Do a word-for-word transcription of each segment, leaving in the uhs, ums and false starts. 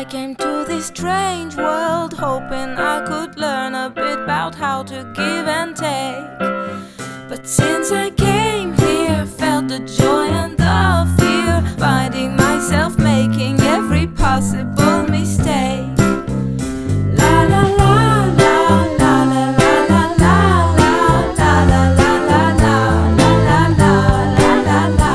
came to this strange world hoping I could learn a bit about how to give and take. But since I came here, felt the joy and the fear, finding myself making every possible mistake. La la la la la la la la la la la la la la la la la la la.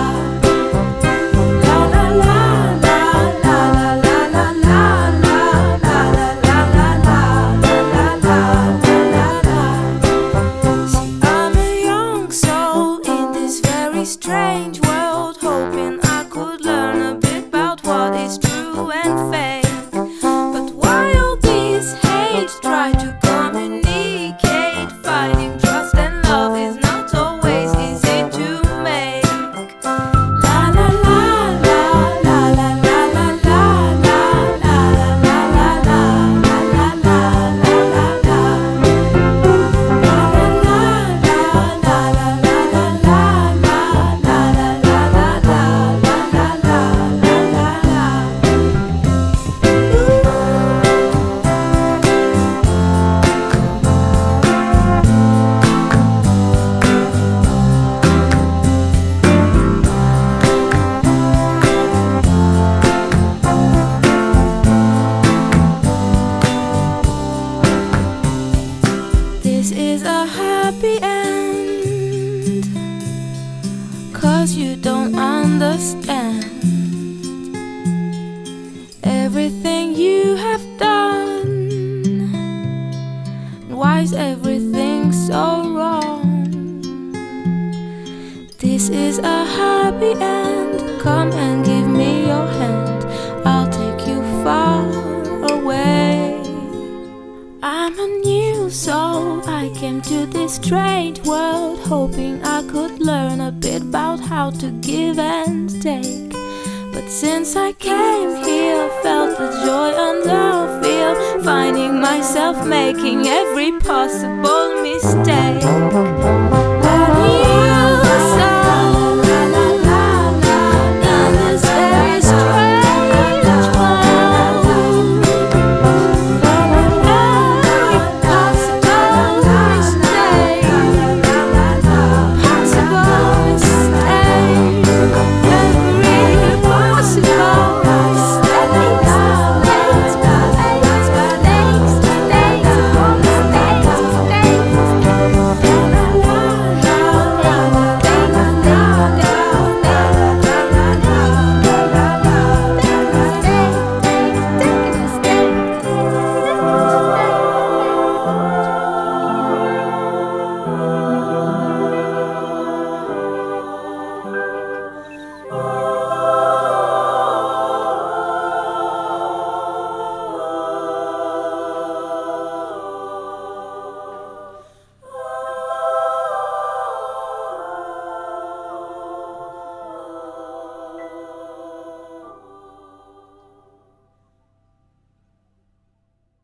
Strange world, hoping I could learn a bit about what is true and fake. But why all this hate? Try to communicate. Finding trust and love is not always easy to make. La la la la la la la la la la la la la la la la la. This is a happy end, 'cause you don't understand everything you have done. Why is everything so wrong? This is a happy end. Come and give me your hand, I'll take you far away. I'm a new soul, I came to this strange world hoping I could learn a bit about how to give and take. But since I came here, felt the joy and the fear, finding myself making every possible mistake.